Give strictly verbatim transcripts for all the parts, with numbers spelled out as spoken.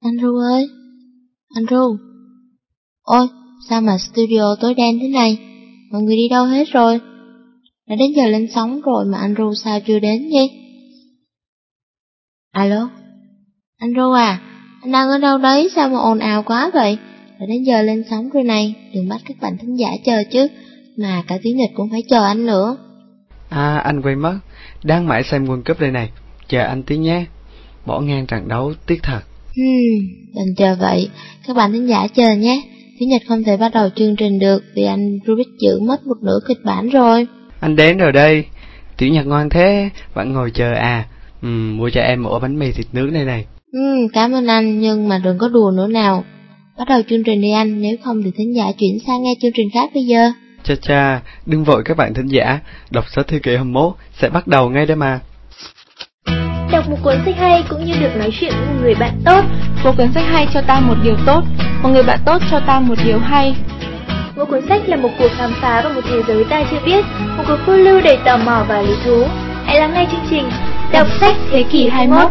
Andrew ơi, Andrew. Ôi, sao mà studio tối đen thế này? Mọi người đi đâu hết rồi? Đã đến giờ lên sóng rồi mà Andrew sao chưa đến nhỉ? Alo, Andrew à, anh đang ở đâu đấy? Sao mà ồn ào quá vậy? Đã đến giờ lên sóng rồi này, đừng bắt các bạn thính giả chờ chứ. Mà cả tiếng Nhật cũng phải chờ anh nữa. À, anh quên mất, đang mãi xem World Cup đây này, chờ anh tí nhé. Bỏ ngang trận đấu, tiếc thật. Hmm, đành chờ vậy, các bạn thính giả chờ nhé. Tiếng Nhật không thể bắt đầu chương trình được vì anh Rubik giữ mất một nửa kịch bản rồi. Anh đến rồi đây, Tiểu Nhật ngoan thế, vẫn ngồi chờ à. Ừ, mua cho em một ổ bánh mì thịt nướng đây này. Ừ, cảm ơn anh, nhưng mà đừng có đùa nữa nào. Bắt đầu chương trình đi anh, nếu không thì thính giả chuyển sang nghe chương trình khác bây giờ. Cha cha, đừng vội các bạn thính giả, đọc sách thế kỷ hai mươi mốt sẽ bắt đầu ngay đây mà. Đọc một cuốn sách hay cũng như được nói chuyện với một người bạn tốt. Một cuốn sách hay cho ta một điều tốt, một người bạn tốt cho ta một điều hay. Một cuốn sách là một cuộc khám phá vào một thế giới ta chưa biết, một cuộc phiêu lưu đầy tò mò và lý thú. Hãy lắng nghe chương trình Đọc sách thế kỷ hai mươi mốt.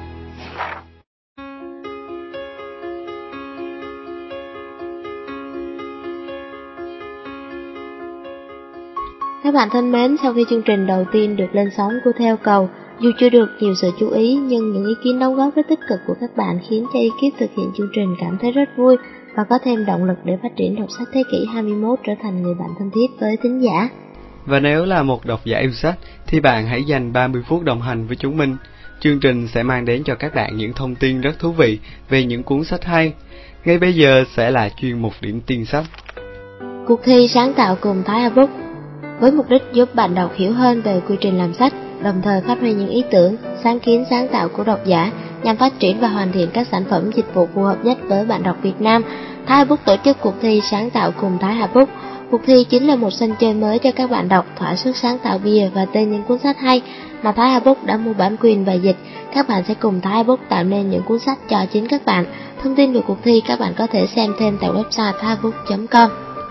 Các bạn thân mến, sau khi chương trình đầu tiên được lên sóng của Theo Cầu, dù chưa được nhiều sự chú ý, nhưng những ý kiến đóng góp rất tích cực của các bạn khiến cho ekip thực hiện chương trình cảm thấy rất vui và có thêm động lực để phát triển đọc sách thế kỷ hai mươi mốt trở thành người bạn thân thiết với thính giả. Và nếu là một độc giả yêu sách, thì bạn hãy dành ba mươi phút đồng hành với chúng mình. Chương trình sẽ mang đến cho các bạn những thông tin rất thú vị về những cuốn sách hay. Ngay bây giờ sẽ là chuyên mục điểm tin sách. Cuộc thi sáng tạo cùng Thái Hà Book với mục đích giúp bạn đọc hiểu hơn về quy trình làm sách, đồng thời phát huy những ý tưởng, sáng kiến sáng tạo của độc giả nhằm phát triển và hoàn thiện các sản phẩm dịch vụ phù hợp nhất với bạn đọc Việt Nam. Thái Hà Book tổ chức cuộc thi sáng tạo cùng Thái Hà Book. Cuộc thi chính là một sân chơi mới cho các bạn đọc thỏa sức sáng tạo bìa và tên những cuốn sách hay mà Thái Hà Book đã mua bản quyền và dịch. Các bạn sẽ cùng Thái Hà Book tạo nên những cuốn sách cho chính các bạn. Thông tin về cuộc thi các bạn có thể xem thêm tại website thái hà book chấm com.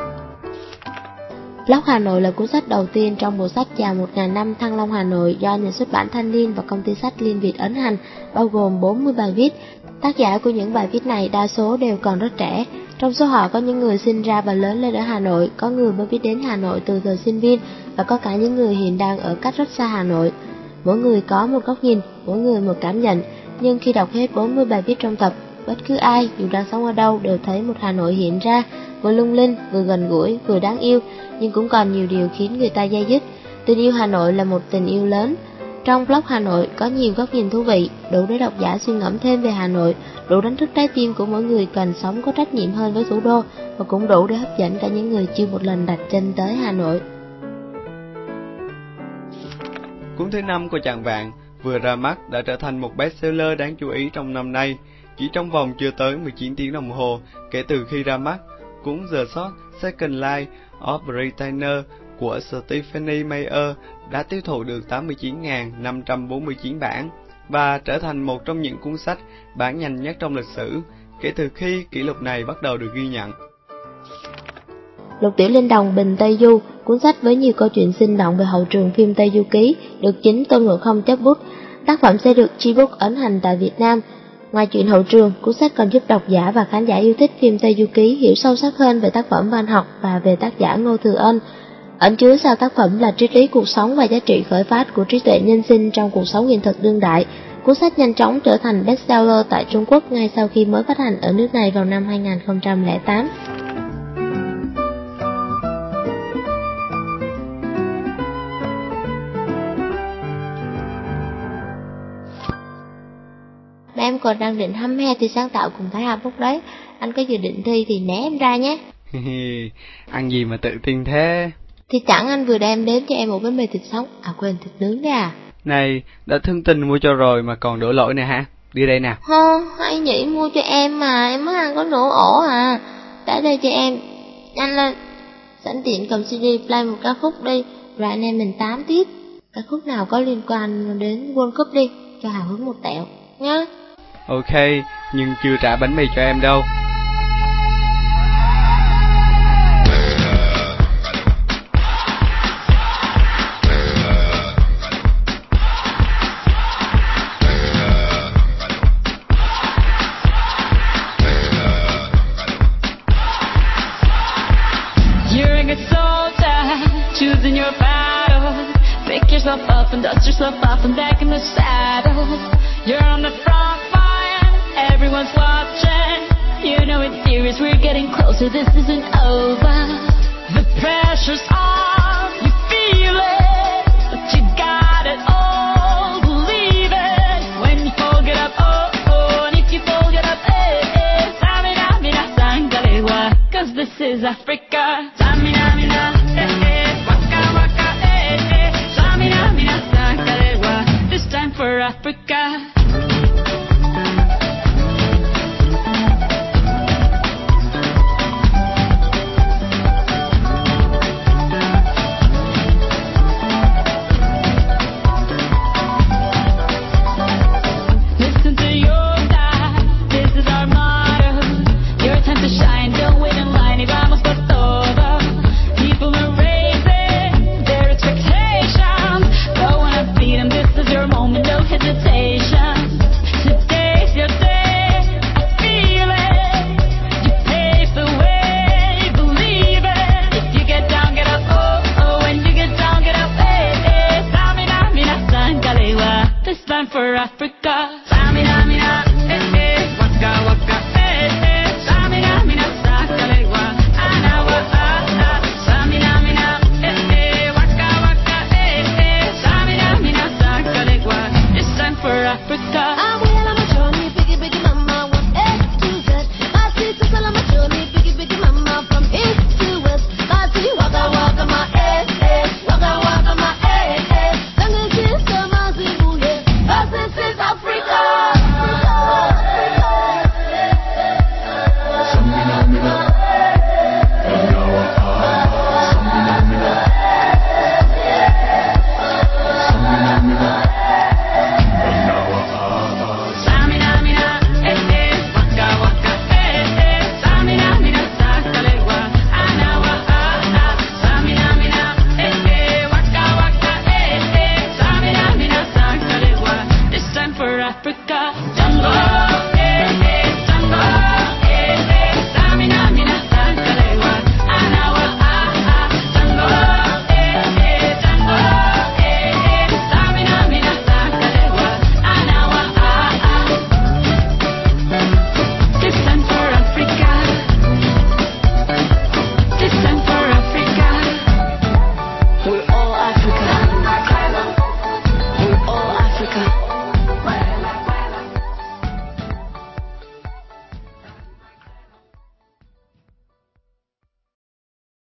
Blog Hà Nội là cuốn sách đầu tiên trong bộ sách Chào một nghìn năm Thăng Long Hà Nội do nhà xuất bản Thanh Niên và công ty sách Liên Việt ấn hành, bao gồm bốn mươi bài viết. Tác giả của những bài viết này đa số đều còn rất trẻ. Trong số họ có những người sinh ra và lớn lên ở Hà Nội, có người mới biết đến Hà Nội từ thời sinh viên và có cả những người hiện đang ở cách rất xa Hà Nội. Mỗi người có một góc nhìn, mỗi người một cảm nhận, nhưng khi đọc hết bốn mươi bài viết trong tập, bất cứ ai dù đang sống ở đâu đều thấy một Hà Nội hiện ra, vừa lung linh, vừa gần gũi, vừa đáng yêu, nhưng cũng còn nhiều điều khiến người ta day dứt. Tình yêu Hà Nội là một tình yêu lớn. Trong blog Hà Nội có nhiều góc nhìn thú vị, đủ để độc giả suy ngẫm thêm về Hà Nội, đủ đánh thức trái tim của mỗi người cần sống có trách nhiệm hơn với thủ đô, và cũng đủ để hấp dẫn cả những người chưa một lần đặt chân tới Hà Nội. Cuốn thứ năm của Chạng Vạn vừa ra mắt đã trở thành một bestseller đáng chú ý trong năm nay. Chỉ trong vòng chưa tới mười chín tiếng đồng hồ kể từ khi ra mắt, cuốn The Short Second Life of Britannia của Stephenie Meyer đã tiêu thụ được tám mươi chín nghìn năm trăm bốn mươi chín bản và trở thành một trong những cuốn sách bán nhanh nhất trong lịch sử kể từ khi kỷ lục này bắt đầu được ghi nhận. Lục Tiểu Linh Đồng Bình Tây Du, cuốn sách với nhiều câu chuyện sinh động về hậu trường phim Tây Du Ký, được chính Tôn Ngộ Không chấp bút. Tác phẩm sẽ được Gbook ấn hành tại Việt Nam. Ngoài chuyện hậu trường, cuốn sách còn giúp độc giả và khán giả yêu thích phim Tây Du Ký hiểu sâu sắc hơn về tác phẩm văn học và về tác giả Ngô Thừa Ân. Ẩn chứa sau tác phẩm là triết lý cuộc sống và giá trị khởi phát của trí tuệ nhân sinh trong cuộc sống hiện thực đương đại. Cuốn sách nhanh chóng trở thành bestseller tại Trung Quốc ngay sau khi mới phát hành ở nước này vào năm hai nghìn không trăm lẻ tám. Mà em còn đang định hăm he thì sáng tạo cùng Thái Hà Book đấy. Anh có dự định thi thì né em ra nhé. Ăn gì mà tự tin thế? Thì chẳng anh vừa đem đến cho em một bánh mì thịt sống, à quên thịt nướng đấy à. Này, đã thương tình mua cho rồi mà còn đổ lỗi nè hả? Đi đây nào. Hơ, hay nhỉ, mua cho em mà, em mới ăn có nửa ổ à. Để đây cho em, nhanh lên. Sẵn tiện cầm xê đê play một ca khúc đi, rồi anh em mình tám tiếp. Ca khúc nào có liên quan đến World Cup đi, cho hào hứng một tẹo, nhá. Ok, nhưng chưa trả bánh mì cho em đâu. and dust yourself off and back in the saddle. You're on the front line, everyone's watching. You know it's serious, we're getting closer, this isn't over. The pressure's on, you feel it, but you got it all, believe it. When you fold it up, oh, oh, and if you fold it up, eh, eh, Samina, mina, sangalewa, cause this is Africa. Samina, mina, eh, eh, waka, waka, eh, eh, Samina, mina, sangalewa, this time for Africa. For Africa, Samina, mina, eh, eh, waka, waka, eh, eh, Samina, mina, sakalewa, anawa, ah, ah, Samina, mina, eh, eh, waka, waka, eh, eh, Samina, mina, sakalewa, it's time for Africa. I'm well on my journey, biggie, biggie mama, one A to Z. My sisters all on my journey, biggie, biggie mama, from east to west. My city, waka, waka, my eh, eh, waka, waka, my eh, eh, Tango sister, my zibuye. This is Africa. Samina, mina, anawa, ah, Samina, mina, Samina, mina, anawa, ah, Samina, mina, eh, eh, waka, waka, eh, eh, Samina, mina, sakalewa, anawa, ah, ah, Samina, mina, eh, eh, waka, waka, eh, eh, Samina, mina, sakalewa, this time for Africa. Jungle.